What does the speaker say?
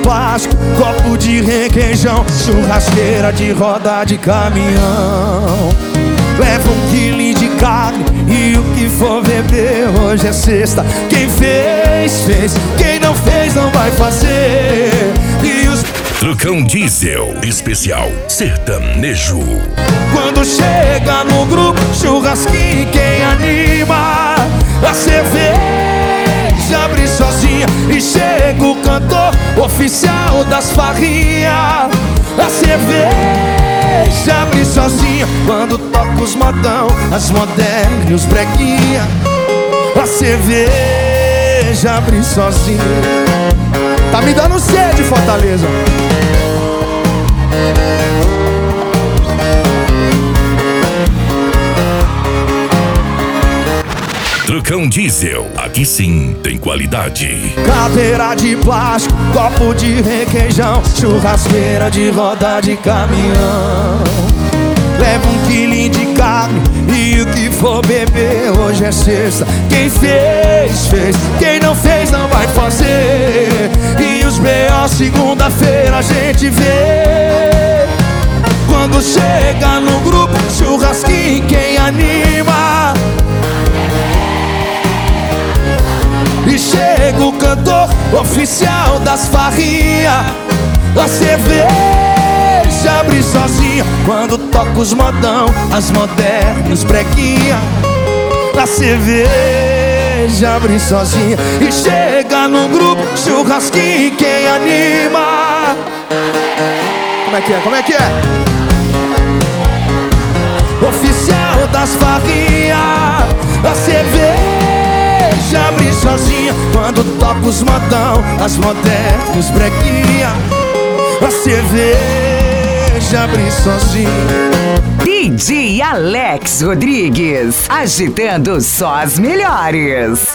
plástico, copo de requeijão, churrasqueira de roda de caminhão. Leva 1 quilo de carne e o que for beber. Hoje é sexta, quem fez, fez. Quem não fez, não vai fazer. E os Trucão Diesel Especial Sertanejo. quando chega no grupo, churrasquinho, quem anima? A cerveja abre sozinha e chega o cantor oficial das farrinhas. A cerveja abre sozinha quando toca os modão, as modernas e os breguinha. A cerveja abre sozinha. Tá me dando sede, Fortaleza. Trucão Diesel, aqui sim tem qualidade. Cadeira de plástico, copo de requeijão, churrasqueira de roda de caminhão. Leva 1 quilo de carne e o que for beber. Hoje é sexta, quem fez, fez. Quem não fez, não vai fazer. E os B.O. segunda-feira a gente vê. Quando chega no grupo, churrasquinho, quem anima? E chega o cantor oficial das farrinhas. A cerveja abre sozinha quando toca os modão, as modernas, breguinha. A cerveja abre sozinha e chega no grupo, churrasquinho, quem anima? Como é que é? Como é que é? Oficial das farrinhas. A cerveja abre sozinha quando toca os modão, as modernas, breguinha. A cerveja abre sozinha. DJ Alex Rodrigues, agitando só as melhores.